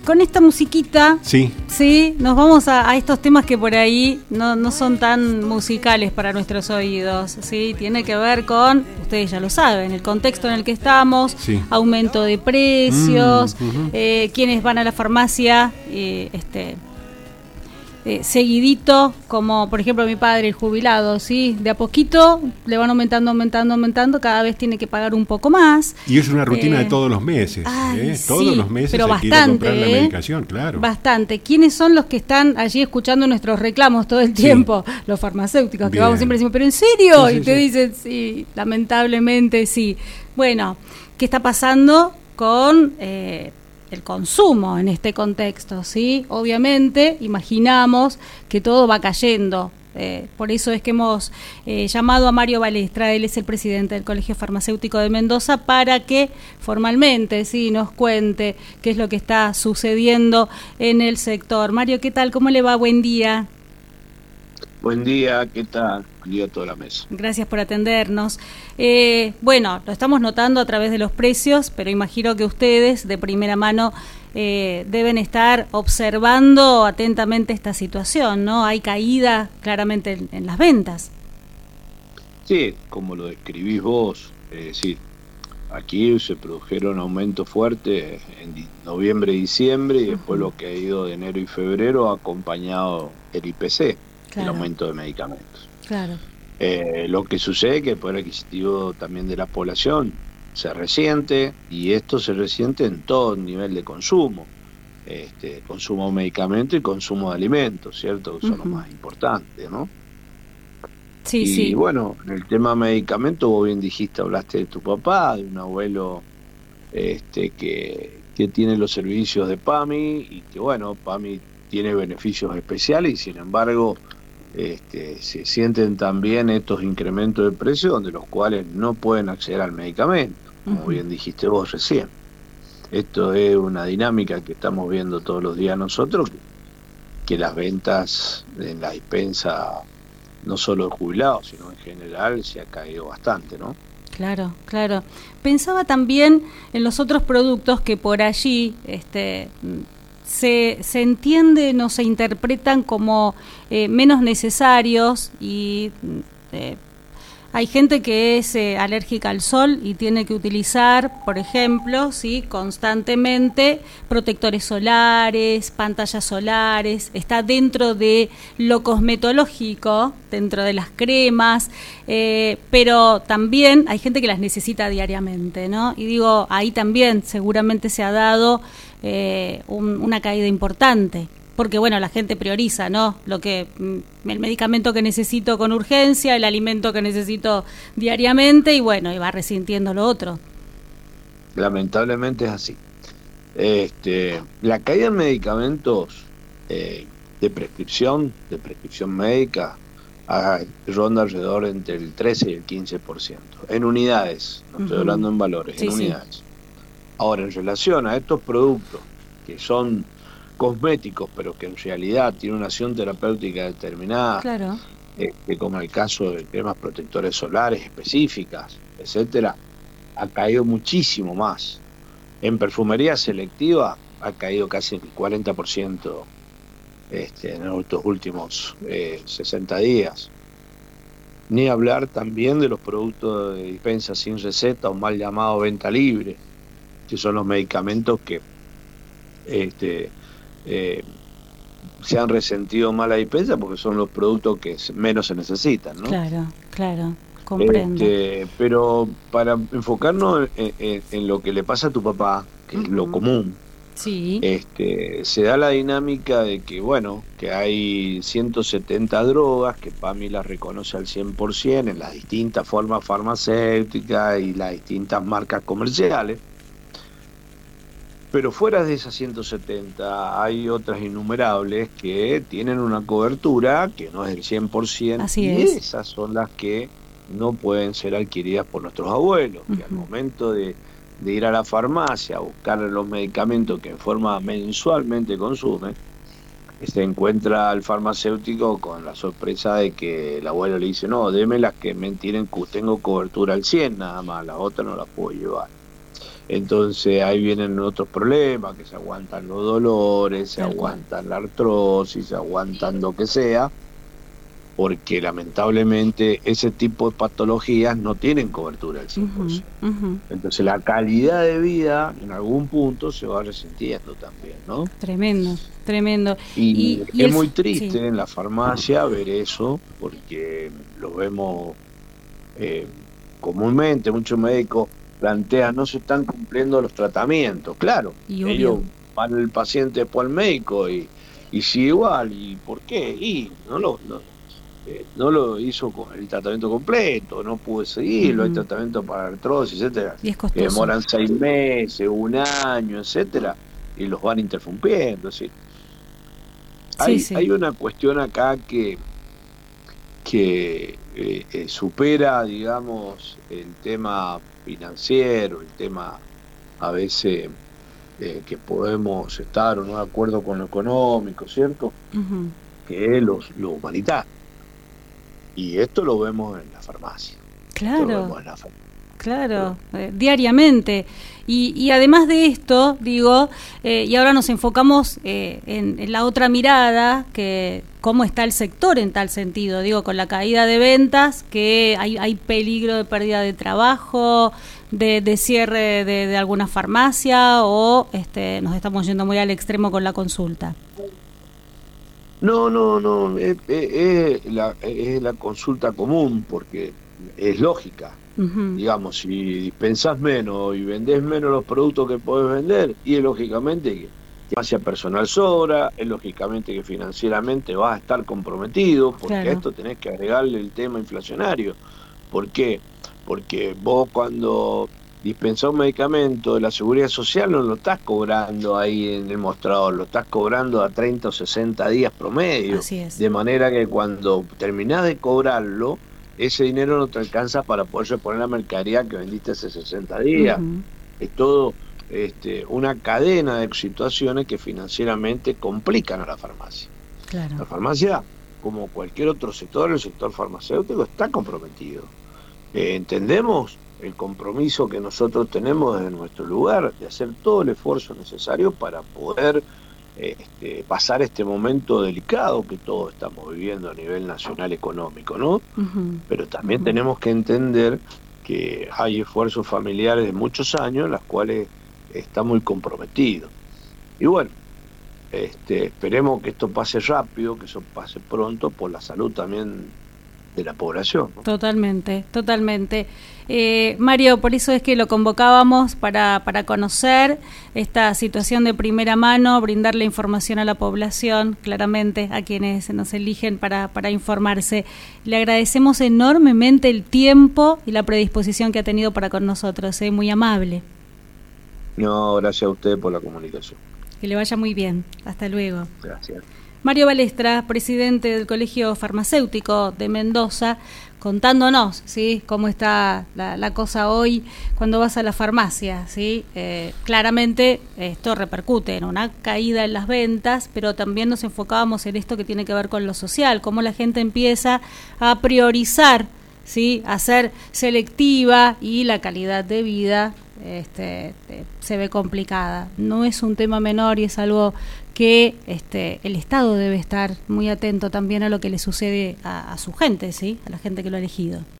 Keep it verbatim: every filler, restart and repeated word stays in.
con esta musiquita, sí, sí, nos vamos a, a estos temas que por ahí no, no son tan musicales para nuestros oídos, sí, tiene que ver con, ustedes ya lo saben, el contexto en el que estamos, sí. aumento de precios, Mm, uh-huh. eh, quienes van a la farmacia, eh, este... Eh, seguidito, como por ejemplo mi padre, el jubilado, ¿sí? De a poquito le van aumentando, aumentando, aumentando, cada vez tiene que pagar un poco más. Y es una rutina eh, de todos los meses, ay, ¿eh? sí, Todos los meses pero hay bastante, que ir a comprar la ¿eh? medicación, claro. Bastante. ¿Quiénes son los que están allí escuchando nuestros reclamos todo el tiempo? Sí. Los farmacéuticos, Bien. que vamos siempre decimos, ¿pero en serio? Sí, sí, y te sí. dicen, sí, lamentablemente sí. Bueno, ¿qué está pasando con... Eh, el consumo en este contexto, ¿sí? Obviamente, imaginamos que todo va cayendo. Eh, por eso es que hemos eh, llamado a Mario Balestra, él es el presidente del Colegio Farmacéutico de Mendoza, para que formalmente sí nos cuente qué es lo que está sucediendo en el sector. Mario, ¿qué tal? ¿Cómo le va? Buen día. Buen día, ¿qué tal? Buen día a toda la mesa. Gracias por atendernos. Eh, bueno, lo estamos notando a través de los precios, pero imagino que ustedes de primera mano eh, deben estar observando atentamente esta situación, ¿no? Hay caída claramente en, en las ventas. Sí, como lo describís vos, es decir, aquí se produjeron aumentos fuertes en di- noviembre y diciembre, y después lo que ha ido de enero y febrero ha acompañado el I P C. Claro. El aumento de medicamentos. Claro. Eh, lo que sucede es que el poder adquisitivo también de la población se resiente, y esto se resiente en todo nivel de consumo, este, consumo de medicamentos y consumo de alimentos, ¿cierto? Que son uh-huh. los más importantes, ¿no? Sí, y sí. bueno, en el tema medicamentos, vos bien dijiste, hablaste de tu papá, de un abuelo este, que, que tiene los servicios de PAMI, y que bueno, PAMI tiene beneficios especiales, y sin embargo Este, se sienten también estos incrementos de precio, donde los cuales no pueden acceder al medicamento, como uh-huh. bien dijiste vos recién. Esto es una dinámica que estamos viendo todos los días nosotros, que, que las ventas en la dispensa, no solo de jubilados, sino en general, se ha caído bastante, ¿no? Claro, claro. Pensaba también en los otros productos que por allí... este Se, se entienden o se interpretan como eh, menos necesarios, y eh, hay gente que es eh, alérgica al sol y tiene que utilizar, por ejemplo, sí, constantemente protectores solares, pantallas solares, está dentro de lo cosmetológico, dentro de las cremas, eh, pero también hay gente que las necesita diariamente, ¿no? Y digo, ahí también seguramente se ha dado Eh, un, una caída importante, porque bueno, la gente prioriza, ¿no? Lo que el medicamento que necesito con urgencia, el alimento que necesito diariamente, y bueno, y va resintiendo lo otro. Lamentablemente es así. Este, la caída en medicamentos eh, de prescripción, de prescripción médica, a, ronda alrededor entre el trece y el quince por ciento. En unidades, no estoy uh-huh. hablando en valores, sí, en unidades. Sí. Ahora, en relación a estos productos que son cosméticos, pero que en realidad tienen una acción terapéutica determinada, claro. este, como el caso de cremas protectores solares específicas, etcétera, ha caído muchísimo más. En perfumería selectiva ha caído casi el cuarenta por ciento este, en estos últimos eh, sesenta días. Ni hablar también de los productos de dispensa sin receta, o mal llamado venta libre, que son los medicamentos que este, eh, se han resentido más la dispensa, porque son los productos que menos se necesitan, ¿no? Claro, claro, comprendo. Este, pero para enfocarnos en, en, en lo que le pasa a tu papá, que uh-huh. es lo común, sí. este, se da la dinámica de que, bueno, que hay ciento setenta drogas que PAMI las reconoce al cien por ciento en las distintas formas farmacéuticas y las distintas marcas comerciales. Pero fuera de esas ciento setenta hay otras innumerables que tienen una cobertura que no es del cien por ciento. Así y es. Esas son las que no pueden ser adquiridas por nuestros abuelos, uh-huh. que al momento de, de ir a la farmacia a buscar los medicamentos que en forma mensualmente consumen, se encuentra al farmacéutico con la sorpresa de que el abuelo le dice: no, deme las que me tienen, tengo cobertura al cien nada más, las otras no las puedo llevar. Entonces ahí vienen otros problemas, que se aguantan los dolores, se Tal cual. aguantan la artrosis, se aguantan lo que sea, porque lamentablemente ese tipo de patologías no tienen cobertura al cien por ciento. Uh-huh, uh-huh. Entonces la calidad de vida en algún punto se va resintiendo también, ¿no? Tremendo, tremendo. Y, y, y es el, muy triste sí. en la farmacia ver eso, porque lo vemos eh, comúnmente, muchos médicos plantean, no se están cumpliendo los tratamientos. Claro, Y ellos obvio. van el paciente después al médico y, y sigue igual. ¿Y por qué? Y no lo... No, Eh, no lo hizo con el tratamiento completo, no pude seguirlo, uh-huh. Hay tratamiento para artrosis, etcétera, y es que demoran seis meses, un año, etcétera, y los van interrumpiendo, ¿sí? Hay, sí, sí. hay una cuestión acá que que eh, eh, supera, digamos, el tema financiero, el tema a veces eh, que podemos estar o no de acuerdo con lo económico, ¿cierto? Uh-huh. Que es lo, lo humanitario. Y esto lo vemos en la farmacia. Claro, lo vemos en la farmacia. Claro, eh, diariamente. Y, y además de esto, digo, eh, y ahora nos enfocamos eh, en, en la otra mirada, que cómo está el sector en tal sentido, digo, con la caída de ventas, que hay, hay peligro de pérdida de trabajo, de, de cierre de, de alguna farmacia, o este, nos estamos yendo muy al extremo con la consulta. No, no, no, es, es, es, la, es la consulta común, porque es lógica. Uh-huh. Digamos, si dispensás menos y vendés menos los productos que podés vender, y es lógicamente que hacia personal sobra, es lógicamente que financieramente vas a estar comprometido, porque claro. A esto tenés que agregarle el tema inflacionario. ¿Por qué? Porque vos cuando dispensás un medicamento de la Seguridad Social no lo estás cobrando ahí en el mostrador, lo estás cobrando a treinta o sesenta días promedio. Así es. De manera que cuando terminás de cobrarlo, ese dinero no te alcanza para poder reponer la mercadería que vendiste hace sesenta días. Uh-huh. Es todo este, una cadena de situaciones que financieramente complican a la farmacia. Claro. La farmacia, como cualquier otro sector, el sector farmacéutico está comprometido. Eh, entendemos el compromiso que nosotros tenemos desde nuestro lugar de hacer todo el esfuerzo necesario para poder Este, pasar este momento delicado que todos estamos viviendo a nivel nacional económico, ¿no? Uh-huh. Pero también uh-huh. tenemos que entender que hay esfuerzos familiares de muchos años en los cuales está muy comprometido. Y bueno, este, esperemos que esto pase rápido, que eso pase pronto por la salud también de la población, ¿no? Totalmente, totalmente. Eh, Mario, por eso es que lo convocábamos para, para conocer esta situación de primera mano, brindarle información a la población, claramente a quienes nos eligen para, para informarse. Le agradecemos enormemente el tiempo y la predisposición que ha tenido para con nosotros, ¿eh? Muy amable. No, gracias a usted por la comunicación. Que le vaya muy bien. Hasta luego. Gracias. Mario Balestra, presidente del Colegio Farmacéutico de Mendoza, contándonos, ¿sí?, cómo está la, la cosa hoy cuando vas a la farmacia, ¿sí? Eh, claramente esto repercute en una caída en las ventas, pero también nos enfocábamos en esto que tiene que ver con lo social, cómo la gente empieza a priorizar, ¿sí?, a ser selectiva, y la calidad de vida este, se ve complicada. No es un tema menor y es algo que este, el Estado debe estar muy atento también a lo que le sucede a, a su gente, ¿sí?, a la gente que lo ha elegido.